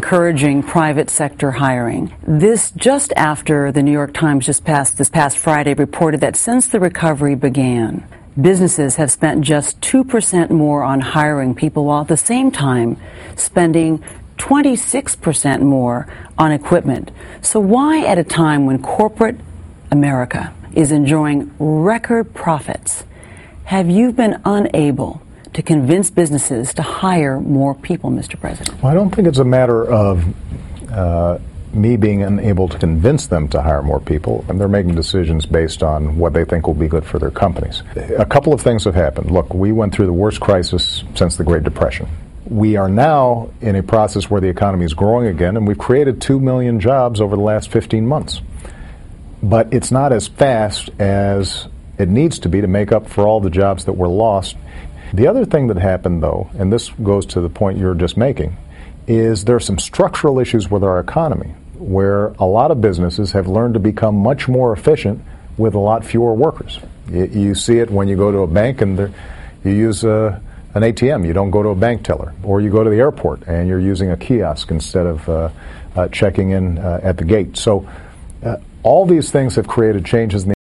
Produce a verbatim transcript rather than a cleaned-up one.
encouraging private sector hiring. This just after the New York Times just passed this past Friday reported that since the recovery began, businesses have spent just two percent more on hiring people, while at the same time spending twenty-six percent more on equipment. So why, at a time when corporate America is enjoying record profits, have you been unable to convince businesses to hire more people, Mister President? Well, I don't think it's a matter of uh, me being unable to convince them to hire more people, and they're making decisions based on what they think will be good for their companies. A couple of things have happened. Look, we went through the worst crisis since the Great Depression. We are now in a process where the economy is growing again, and we've created two million jobs over the last fifteen months. But it's not as fast as it needs to be to make up for all the jobs that were lost. The other thing that happened, though, and this goes to the point you're just making, is there are some structural issues with our economy where a lot of businesses have learned to become much more efficient with a lot fewer workers. You, you see it when you go to a bank and you use a, an A T M. You don't go to a bank teller. Or you go to the airport and you're using a kiosk instead of uh, uh, checking in uh, at the gate. So uh, all these things have created changes in the